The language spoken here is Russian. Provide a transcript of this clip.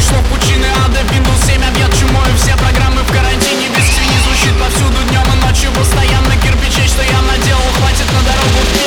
ушло в пучины ада. Windows 7 объят чумой, все программы в карантине. Без не звучит повсюду днем и ночью. Постоянно кирпичей, что я наделал, хватит на дорогу в